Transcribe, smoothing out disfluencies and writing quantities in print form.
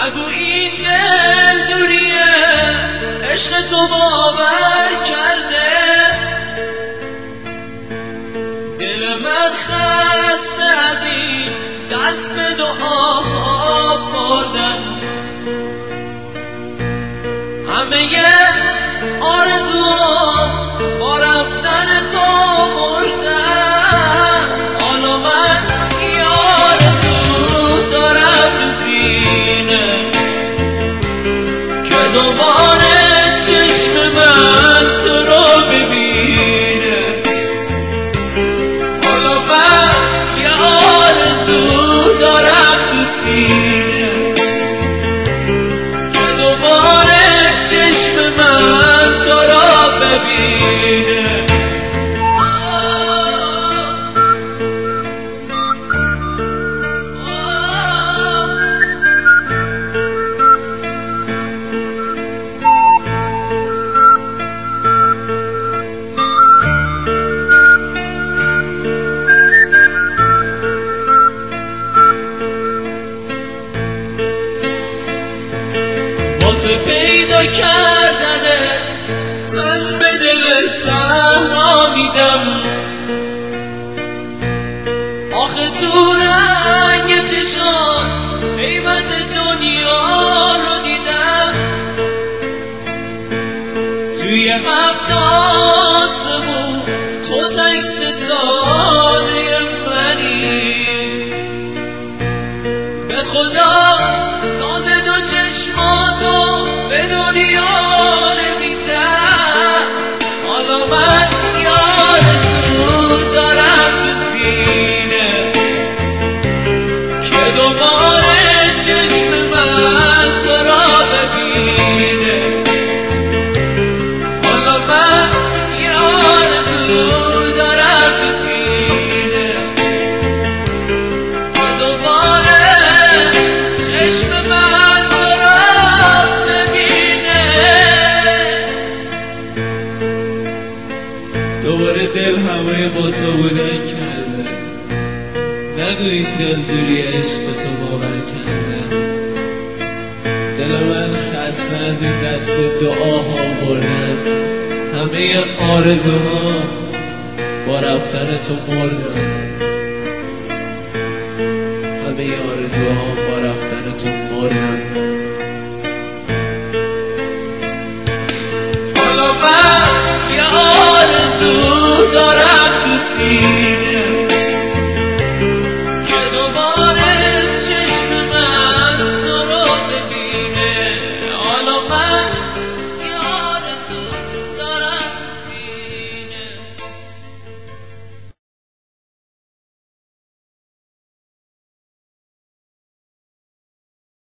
نگو این دل دوریه، عشق تو باور کرده. دل من خسته از این دست به دعا بردن، همه آرزوام با رفتن تو مردن. حالا من یه آرزو دارم تو سینه که دوباره چشم من تو رو ببینه. حالا من یه آرزو دارم تو سینه که دوباره چشم من تو رو ببینه. واسه پیدا کردنت تن به دل صحرا میدم. آخه تو رنگ چشات قیمت دنیا رو دیدم. توی هفت آسمون تو تک ستاره منی. به خدا ناز دو چشماتو به دنیا نمیدم. حالا من یه آرزو دارم تو سینه که دوباره چشم من تو را ببینه. حالا من یه آرزو دارم تو سینه که دوباره چشم من تو را ببینه. دوباره دل همه با تو بودن کرده. نگو این دل دوری عشق تو باور کرده. دل من خسته از این دست به دعاها بردن. همه آرزوها با رفتن تو مردن. همه آرزوها با رفتن تو مردن. حالا من یه آرزو دارم تو سینه